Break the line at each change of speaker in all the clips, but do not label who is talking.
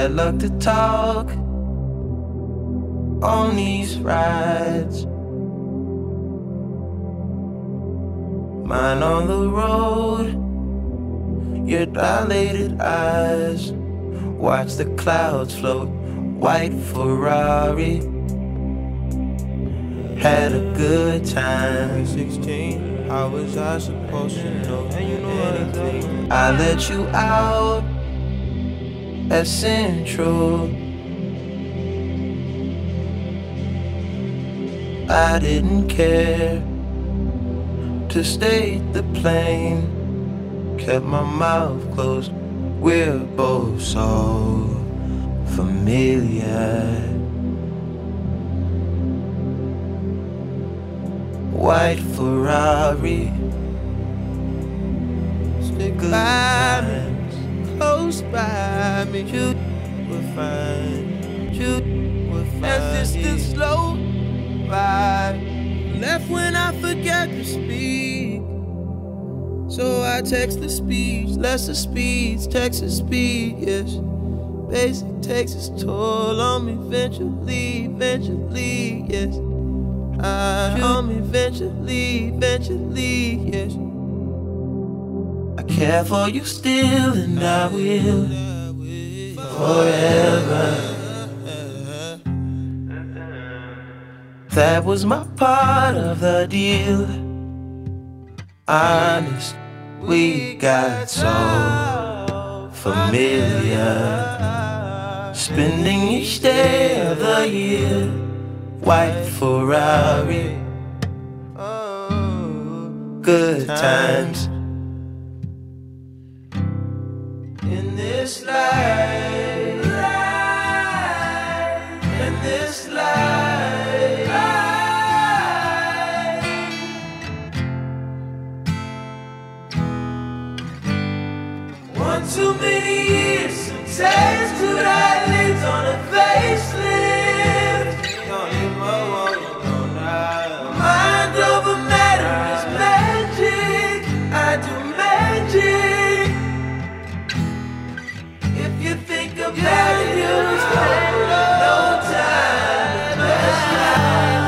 bad luck to talk on these rides. Mine on the road, your dilated eyes. Watch the clouds float, white Ferrari. Had a good time.
16, how was I supposed to know anything?
I let you out at Central. I didn't care to stay the plane. Kept my mouth closed. We're both so familiar. White Ferrari.
Stick by me, close by me. You will find, you will find. As this the slow ride. Left when I forget to speak. So I text the speech, lesser speeds, Texas speed, yes. Basic takes its toll on me eventually, yes. On me eventually, yes.
I care for you still, and I will forever. That was my part of the deal. Honest, we got so familiar. Spending each day of the year, white Ferrari. Good times in this life, in this life. One too many years, some tattooed eyelids on a facelift. Mind over matter is magic. I do magic. If you think about it, you'll spend no time. Best life.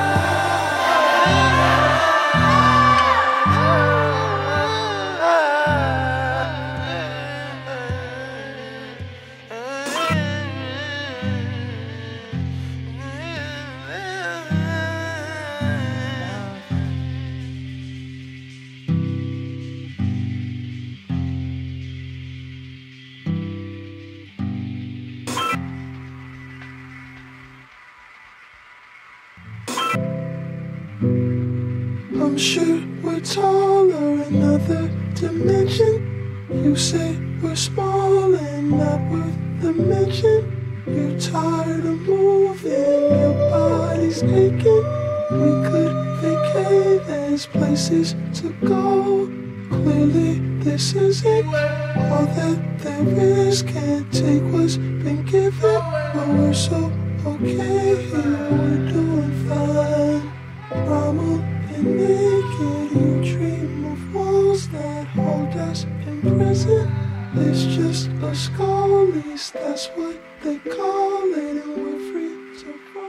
I'm sure we're taller, another dimension. You say we're small and not worth the mention. You're tired of moving, your body's aching. We could vacate, there's places to go. Clearly this isn't all that there is. Can't take what's been given, but we're so okay here, we're doing fine. Mama and naked, you dream of walls that hold us in prison. It's just a skull, at least that's what they call it, and we're free to run.